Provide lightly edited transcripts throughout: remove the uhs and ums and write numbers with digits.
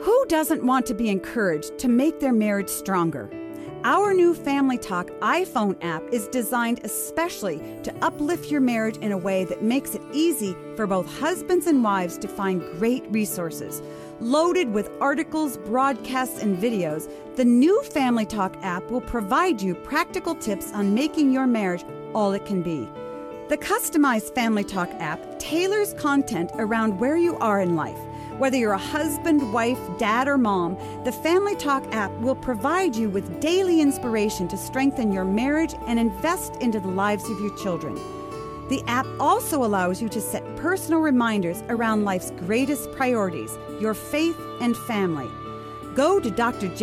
Who doesn't want to be encouraged to make their marriage stronger? Our new Family Talk iPhone app is designed especially to uplift your marriage in a way that makes it easy for both husbands and wives to find great resources. Loaded with articles, broadcasts, and videos, the new Family Talk app will provide you practical tips on making your marriage all it can be. The customized Family Talk app tailors content around where you are in life. Whether you're a husband, wife, dad, or mom, the Family Talk app will provide you with daily inspiration to strengthen your marriage and invest into the lives of your children. The app also allows you to set personal reminders around life's greatest priorities, your faith and family. Go to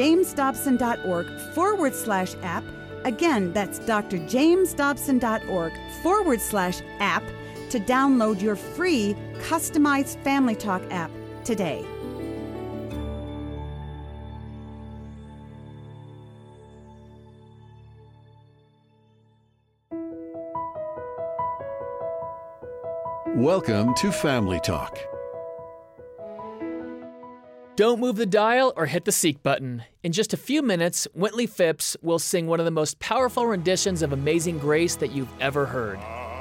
drjamesdobson.org/app. Again, that's drjamesdobson.org/app to download your free customized Family Talk app today. Welcome to Family Talk. Don't move the dial or hit the seek button. In just a few minutes, Wintley Phipps will sing one of the most powerful renditions of Amazing Grace that you've ever heard.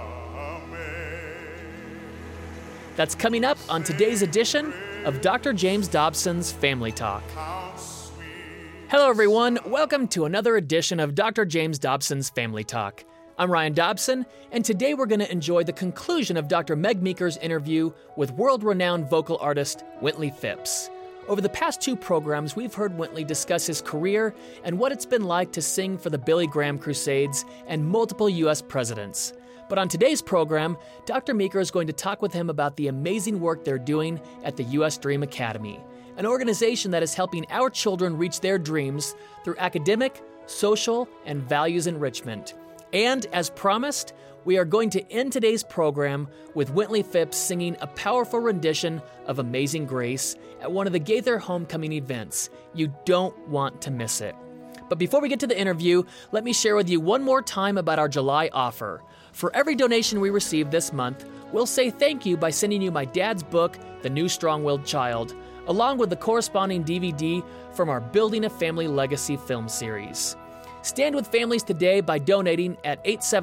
That's coming up on today's edition of Dr. James Dobson's Family Talk. Hello, everyone. Welcome to another edition of Dr. James Dobson's Family Talk. I'm Ryan Dobson, and today we're going to enjoy the conclusion of Dr. Meg Meeker's interview with world-renowned vocal artist Wintley Phipps. Over the past two programs, we've heard Wintley discuss his career and what it's been like to sing for the Billy Graham Crusades and multiple U.S. presidents. But on today's program, Dr. Meeker is going to talk with him about the amazing work they're doing at the U.S. Dream Academy, an organization that is helping our children reach their dreams through academic, social, and values enrichment. And as promised, we are going to end today's program with Wintley Phipps singing a powerful rendition of Amazing Grace at one of the Gaither Homecoming events. You don't want to miss it. But before we get to the interview, let me share with you one more time about our July offer. For every donation we receive this month, we'll say thank you by sending you my dad's book, The New Strong-Willed Child, along with the corresponding DVD from our Building a Family Legacy film series. Stand with families today by donating at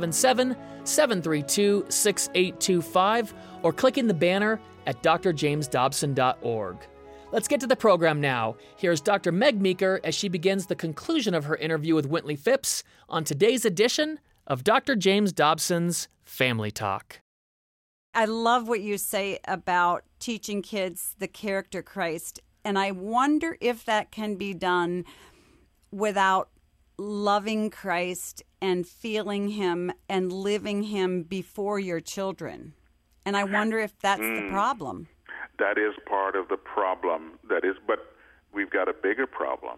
877-732-6825 or clicking the banner at drjamesdobson.org. Let's get to the program now. Here's Dr. Meg Meeker as she begins the conclusion of her interview with Wintley Phipps on today's edition of Dr. James Dobson's Family Talk. I love what you say about teaching kids the character Christ, and I wonder if that can be done without loving Christ and feeling him and living him before your children. And I wonder if that's the problem. That is part of the problem. But we've got a bigger problem.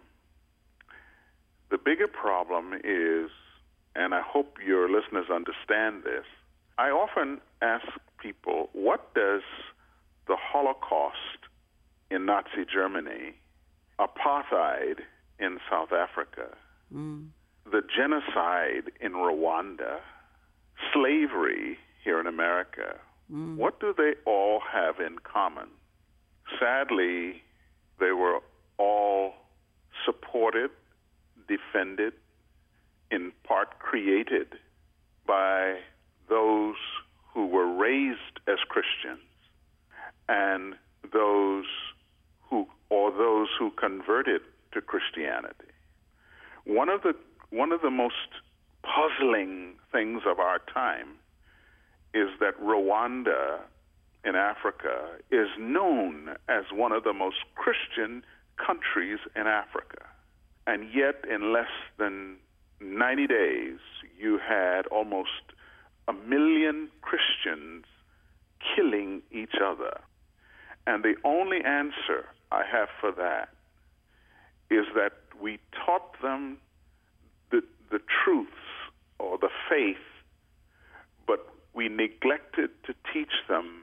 The bigger problem is, and I hope your listeners understand this, I often ask people, what does the Holocaust in Nazi Germany, apartheid in South Africa, the genocide in Rwanda, slavery here in America, what do they all have in common? Sadly, they were all supported, defended, in part created by those who were raised as Christians and those who converted to Christianity. One of the most puzzling things of our time is that Rwanda in Africa is known as one of the most Christian countries in Africa. And yet, in less than 90 days, you had almost 1 million Christians killing each other. And the only answer I have for that is that we taught them the truths or the faith, but we neglected to teach them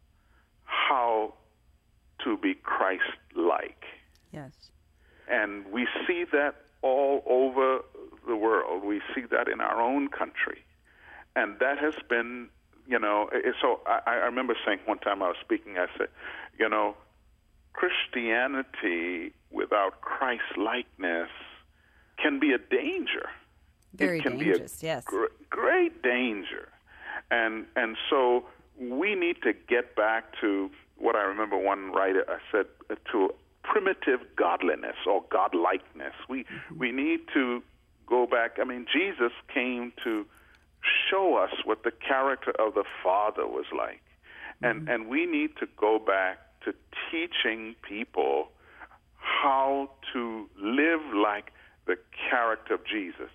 how to be Christ-like. Yes. And we see that all over the world. We see that in our own country. And that has been, so I remember saying one time I was speaking, I said, Christianity without Christ-likeness can be a danger. Very dangerous, yes. Great danger. And so we need to get back to what I remember one writer said, to primitive godliness or godlikeness. We need to go back. I mean, Jesus came to show us what the character of the Father was like. And we need to go back to teaching people how to live like the character of Jesus.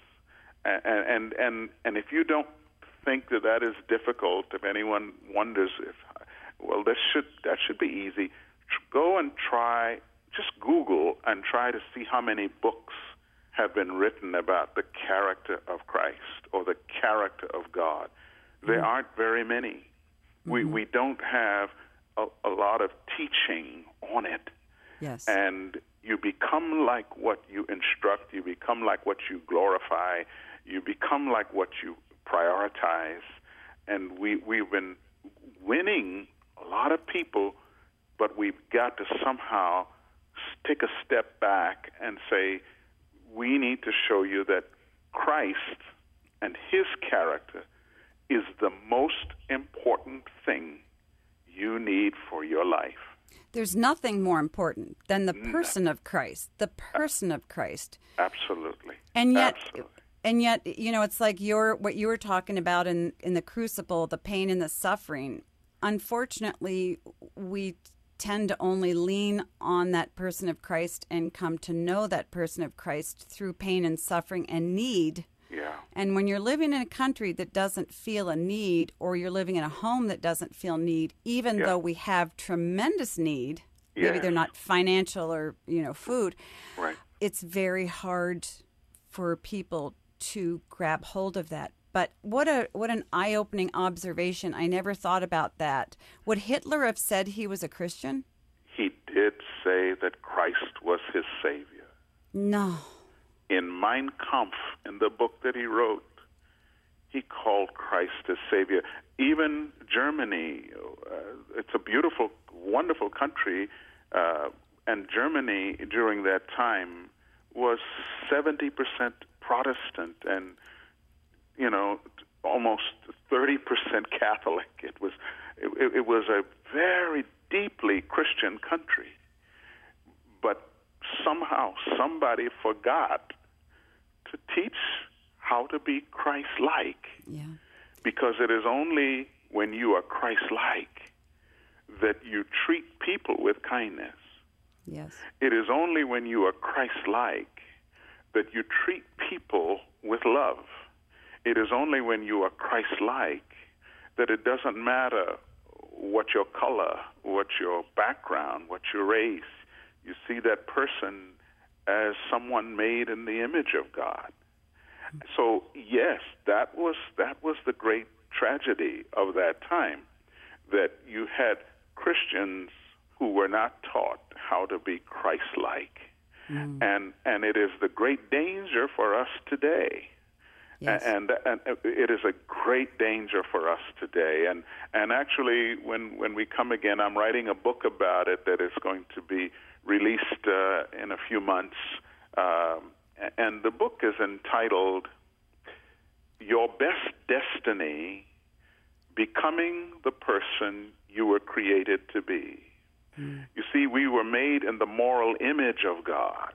And if you don't think that is difficult, if anyone wonders that should be easy, go and try, just Google and try to see how many books have been written about the character of Christ or the character of God. There aren't very many. We don't have a lot of teaching on it. Yes. And you become like what you instruct, you become like what you glorify, you become like what you prioritize. And we've been winning a lot of people, but we've got to somehow take a step back and say, we need to show you that Christ and his character is the most important thing you need for your life. There's nothing more important than the person of Christ, the person of Christ. Absolutely. And yet, Absolutely. And yet, it's like what you were talking about in the crucible, the pain and the suffering. Unfortunately, we tend to only lean on that person of Christ and come to know that person of Christ through pain and suffering and need. Yeah. And when you're living in a country that doesn't feel a need, or you're living in a home that doesn't feel need, even though we have tremendous need, maybe they're not financial or, food, right. It's very hard for people to grab hold of that. But what an eye-opening observation. I never thought about that. Would Hitler have said he was a Christian? He did say that Christ was his Savior. No. In Mein Kampf, in the book that he wrote, he called Christ his Savior. Even Germany, it's a beautiful, wonderful country, and Germany during that time was 70% Protestant and, almost 30% Catholic. It was a very deeply Christian country. But somehow somebody forgot to teach how to be Christ-like. Yeah. Because it is only when you are Christ-like that you treat people with kindness. Yes. It is only when you are Christ-like that you treat people with love. It is only when you are Christ-like that it doesn't matter what your color, what your background, what your race. You see that person as someone made in the image of God. So yes, that was the great tragedy of that time, that you had Christians who were not taught how to be Christ-like. And it is the great danger for us today. Yes. And it is a great danger for us today. And actually, when we come again, I'm writing a book about it that is going to be released in a few months. And the book is entitled Your Best Destiny, Becoming the Person You Were Created to Be. You see, we were made in the moral image of God.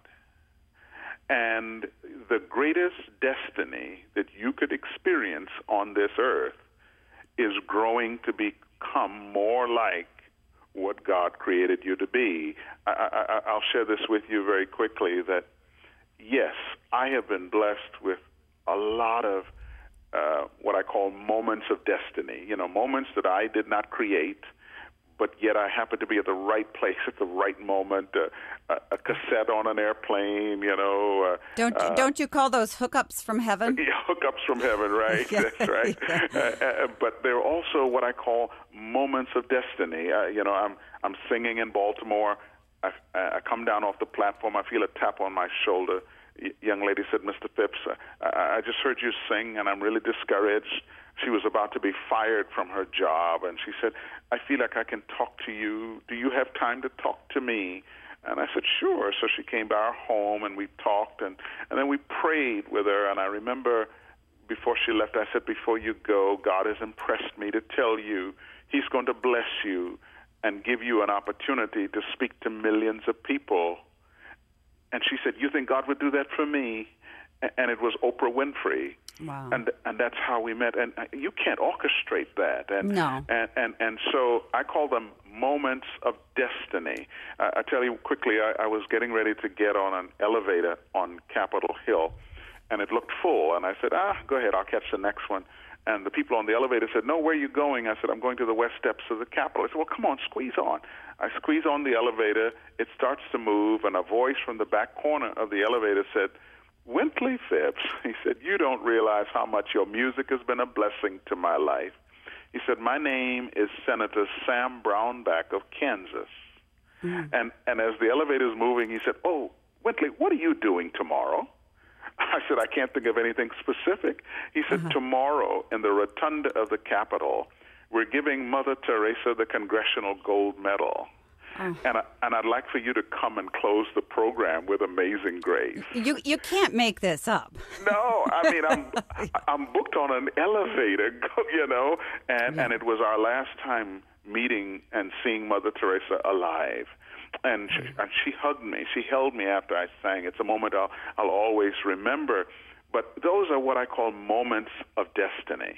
And the greatest destiny that you could experience on this earth is growing to become more like what God created you to be. I'll share this with you very quickly, that yes, I have been blessed with a lot of what I call moments of destiny, moments that I did not create, but yet I happen to be at the right place at the right moment, a cassette on an airplane, Don't you call those hookups from heaven? Yeah, hookups from heaven, right? That's right. But they're also what I call moments of destiny. I'm singing in Baltimore. I come down off the platform. I feel a tap on my shoulder. young lady said, Mr. Phipps, I just heard you sing, and I'm really discouraged. She was about to be fired from her job, and she said, I feel like I can talk to you. Do you have time to talk to me? And I said, sure. So she came to our home, and we talked, and then we prayed with her. And I remember before she left, I said, before you go, God has impressed me to tell you He's going to bless you and give you an opportunity to speak to millions of people. And she said, you think God would do that for me? And it was Oprah Winfrey. Wow. And that's how we met. And you can't orchestrate that. And, no. And so I call them moments of destiny. I tell you quickly, I was getting ready to get on an elevator on Capitol Hill, and it looked full. And I said, go ahead, I'll catch the next one. And the people on the elevator said, no, where are you going? I said, I'm going to the west steps of the Capitol. I said, well, come on, squeeze on. I squeeze on the elevator. It starts to move, and a voice from the back corner of the elevator said, Wintley Phipps, he said, you don't realize how much your music has been a blessing to my life. He said, my name is Senator Sam Brownback of Kansas. And as the elevator is moving, he said, oh, Wintley, what are you doing tomorrow? I said, I can't think of anything specific. He said, tomorrow in the rotunda of the Capitol, we're giving Mother Teresa the Congressional Gold Medal. And I'd like for you to come and close the program with Amazing Grace. You can't make this up. No, I mean, I'm booked on an elevator, you know, and it was our last time meeting and seeing Mother Teresa alive. And she hugged me. She held me after I sang. It's a moment I'll always remember. But those are what I call moments of destiny.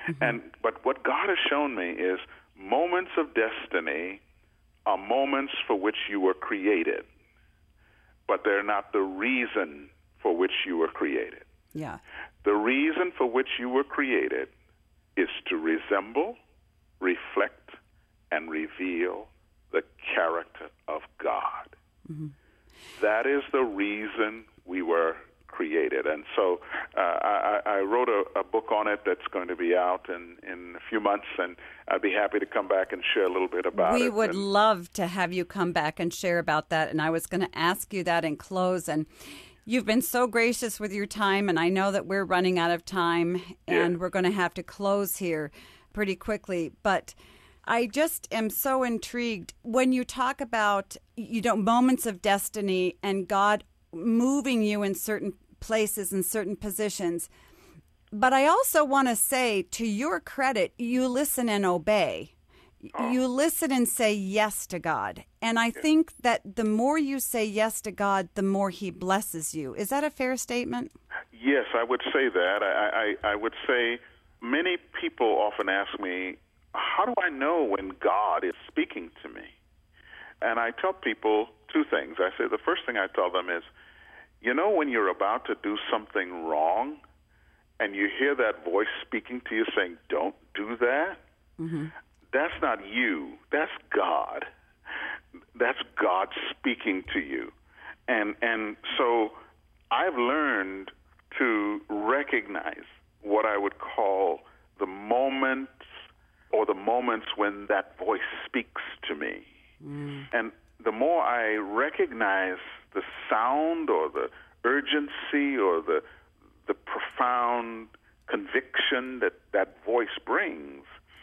But what God has shown me is moments of destiny are moments for which you were created, but they're not the reason for which you were created. Yeah. The reason for which you were created is to resemble, reflect, and reveal the character of God. That is the reason we were created. And so I wrote a book on it that's going to be out in a few months, and I'd be happy to come back and share a little bit about it. We would love to have you come back and share about that, and I was going to ask you that in close. And you've been so gracious with your time, and I know that we're running out of time, and we're going to have to close here pretty quickly. But I just am so intrigued when you talk about, moments of destiny and God moving you in certain places and certain positions. But I also want to say, to your credit, you listen and obey. You listen and say yes to God. And I think that the more you say yes to God, the more He blesses you. Is that a fair statement? Yes, I would say that. I would say many people often ask me, how do I know when God is speaking to me? And I tell people two things. I say the first thing I tell them is, when you're about to do something wrong and you hear that voice speaking to you saying, don't do that, that's not you. That's God. That's God speaking to you. And so I've learned to recognize what I would call the moments or the moments when that voice speaks to me. And the more I recognize the sound or the urgency or the profound conviction that voice brings,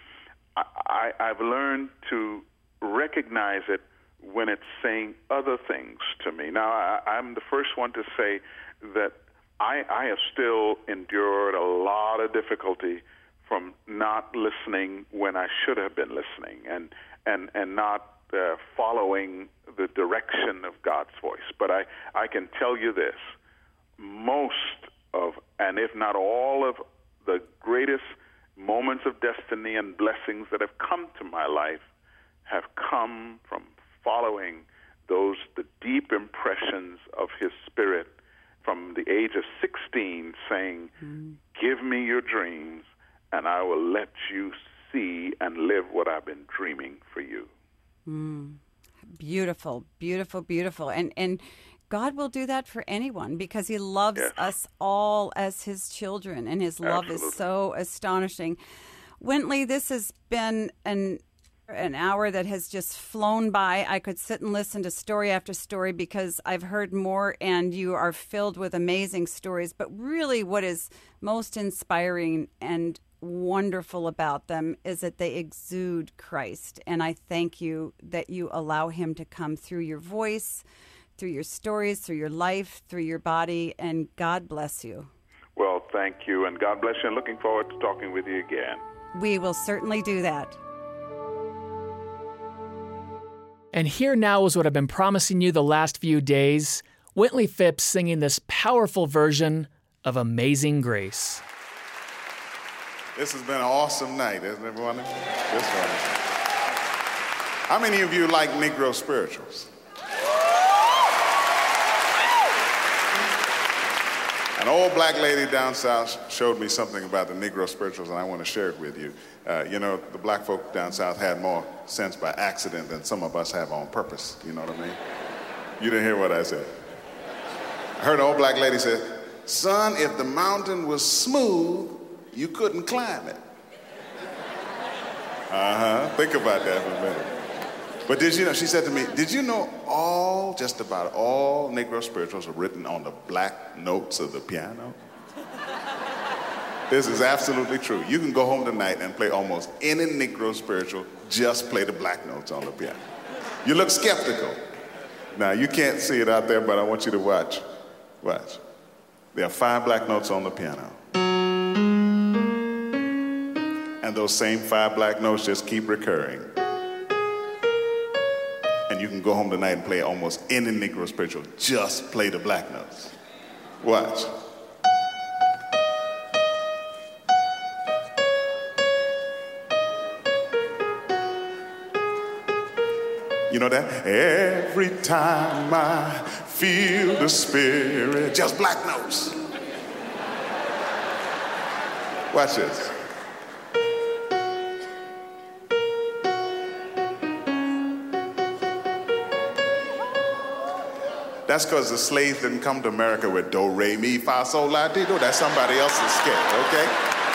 I've learned to recognize it when it's saying other things to me. Now, I'm the first one to say that I have still endured a lot of difficulty from not listening when I should have been listening and not following the direction of God's voice. But I can tell you this, most of, and if not all of, the greatest moments of destiny and blessings that have come to my life have come from following the deep impressions of His Spirit from the age of 16, saying, give me your dreams, and I will let you see and live what I've been dreaming for you. Beautiful, beautiful, beautiful. And God will do that for anyone because He loves us all as His children, and His love is so astonishing. Wintley, this has been an An hour that has just flown by. I could sit and listen to story after story because I've heard more, and you are filled with amazing stories. But really what is most inspiring and wonderful about them is that they exude Christ. And I thank you that you allow him to come through your voice, through your stories, through your life, through your body, and God bless you. Well, thank you, and God bless you, and looking forward to talking with you again. We will certainly do that. And here now is what I've been promising you the last few days. Wintley Phipps singing this powerful version of Amazing Grace. This has been an awesome night, isn't it, everyone? How many of you like Negro spirituals? An old black lady down south showed me something about the Negro spirituals, and I want to share it with you. The black folk down south had more sense by accident than some of us have on purpose. You know what I mean? You didn't hear what I said. I heard an old black lady say, "Son, if the mountain was smooth, you couldn't climb it." Think about that for a minute. But did you know, she said to me, did you know just about all Negro spirituals are written on the black notes of the piano? This is absolutely true. You can go home tonight and play almost any Negro spiritual, just play the black notes on the piano. You look skeptical. Now, you can't see it out there, but I want you to watch. Watch. There are 5 black notes on the piano. And those same 5 black notes just keep recurring. And you can go home tonight and play almost any Negro spiritual. Just play the black notes. Watch. You know that? Every time I feel the Spirit. Just black notes. Watch this. That's because the slaves didn't come to America with do, re, mi, fa, sol, la, ti, do. That's somebody else's scale, okay?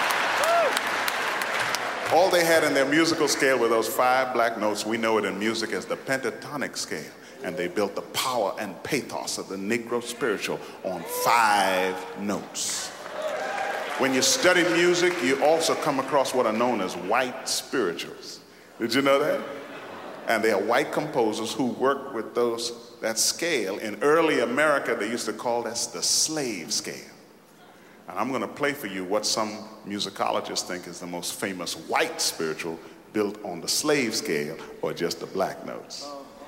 All they had in their musical scale were those 5 black notes. We know it in music as the pentatonic scale. And they built the power and pathos of the Negro spiritual on 5 notes. When you study music, you also come across what are known as white spirituals. Did you know that? And they are white composers who work with that scale. In early America, they used to call this the slave scale. And I'm going to play for you what some musicologists think is the most famous white spiritual built on the slave scale or just the black notes.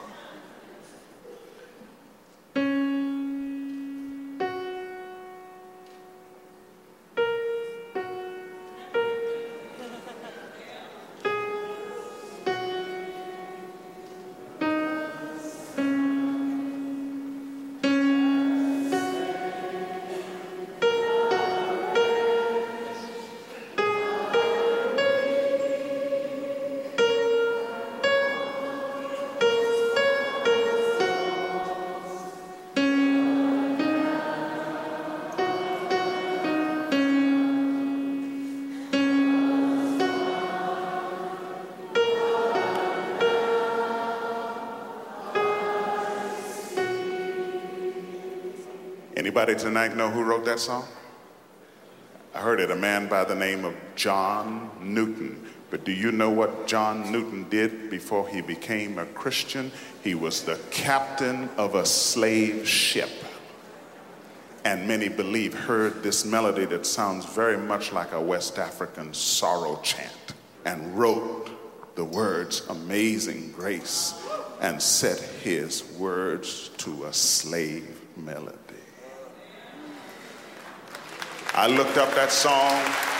Anybody tonight know who wrote that song? I heard it, a man by the name of John Newton. But do you know what John Newton did before he became a Christian? He was the captain of a slave ship. And many believe heard this melody that sounds very much like a West African sorrow chant and wrote the words Amazing Grace and set his words to a slave melody. I looked up that song.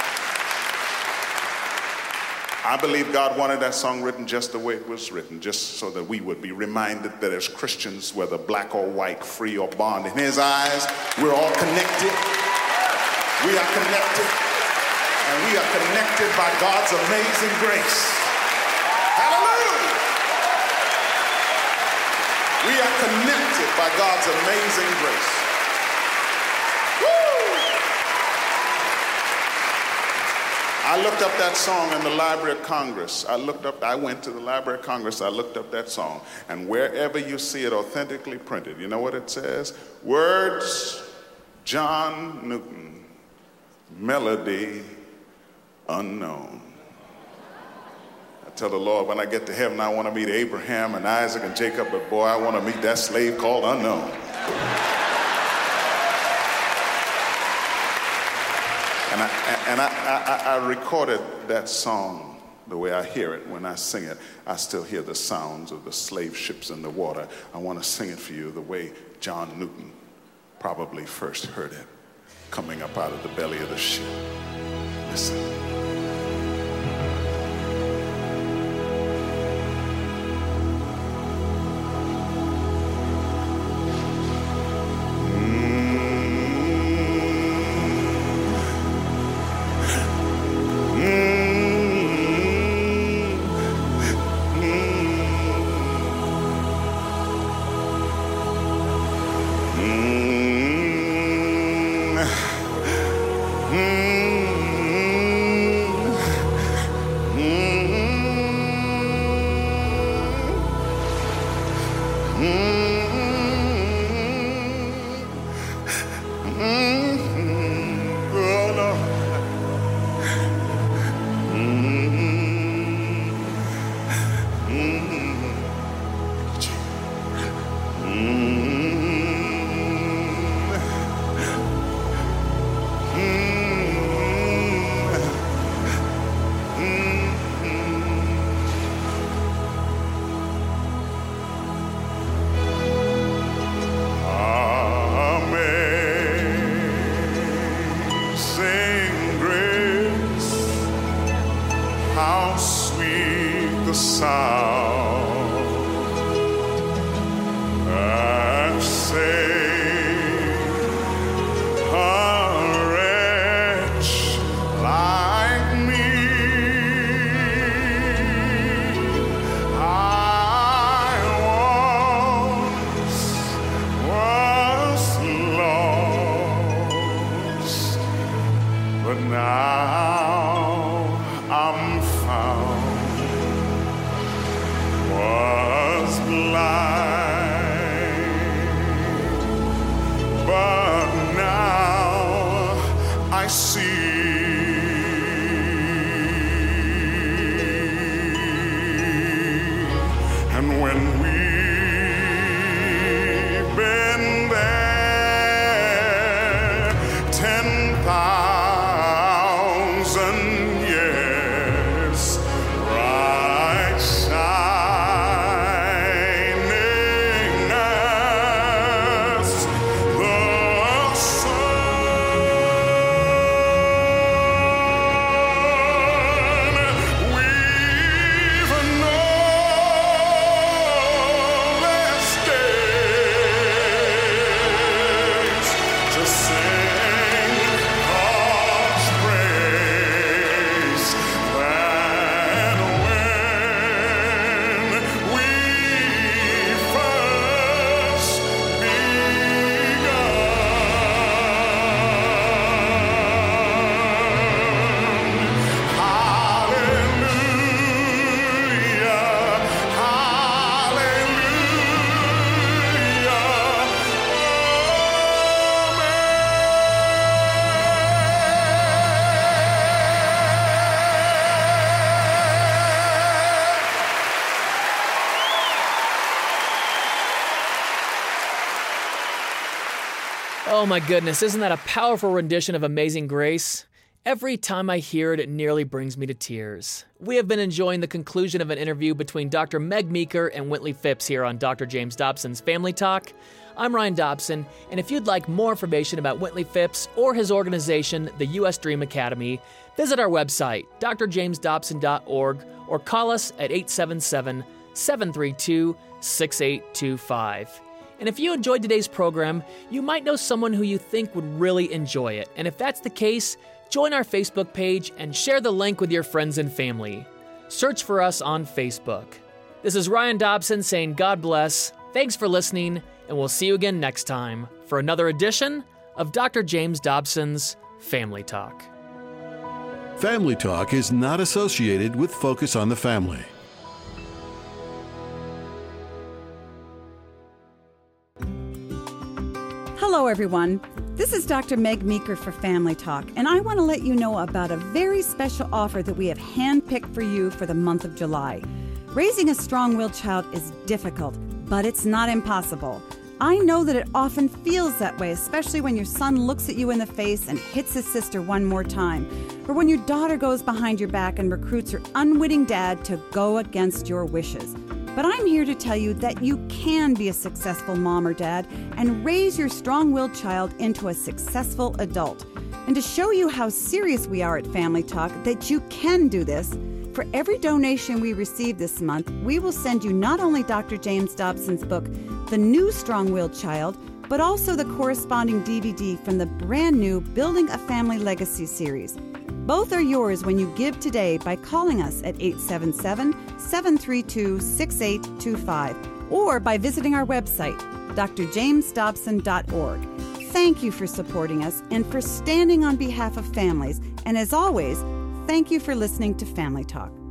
I believe God wanted that song written just the way it was written, just so that we would be reminded that as Christians, whether black or white, free or bond, in his eyes, we're all connected. We are connected. And we are connected by God's amazing grace. Hallelujah! We are connected by God's amazing grace. I looked up that song in the Library of Congress. I went to the Library of Congress, I looked up that song, and wherever you see it authentically printed, you know what it says? Words, John Newton, melody, unknown. I tell the Lord, when I get to heaven, I want to meet Abraham and Isaac and Jacob, but boy, I want to meet that slave called unknown. And I recorded that song the way I hear it. When I sing it, I still hear the sounds of the slave ships in the water. I want to sing it for you the way John Newton probably first heard it, coming up out of the belly of the ship. Listen. Oh my goodness, isn't that a powerful rendition of Amazing Grace? Every time I hear it, it nearly brings me to tears. We have been enjoying the conclusion of an interview between Dr. Meg Meeker and Wintley Phipps here on Dr. James Dobson's Family Talk. I'm Ryan Dobson, and if you'd like more information about Wintley Phipps or his organization, the U.S. Dream Academy, visit our website, drjamesdobson.org, or call us at 877-732-6825. And if you enjoyed today's program, you might know someone who you think would really enjoy it. And if that's the case, join our Facebook page and share the link with your friends and family. Search for us on Facebook. This is Ryan Dobson saying God bless, thanks for listening, and we'll see you again next time for another edition of Dr. James Dobson's Family Talk. Family Talk is not associated with Focus on the Family. Hello, everyone. This is Dr. Meg Meeker for Family Talk, and I want to let you know about a very special offer that we have handpicked for you for the month of July. Raising a strong-willed child is difficult, but it's not impossible. I know that it often feels that way, especially when your son looks at you in the face and hits his sister one more time, or when your daughter goes behind your back and recruits her unwitting dad to go against your wishes. But I'm here to tell you that you can be a successful mom or dad and raise your strong-willed child into a successful adult. And to show you how serious we are at Family Talk, that you can do this, for every donation we receive this month, we will send you not only Dr. James Dobson's book, The New Strong-Willed Child, but also the corresponding DVD from the brand new Building a Family Legacy series. Both are yours when you give today by calling us at 877-732-6825 or by visiting our website, drjamesdobson.org. Thank you for supporting us and for standing on behalf of families. And as always, thank you for listening to Family Talk.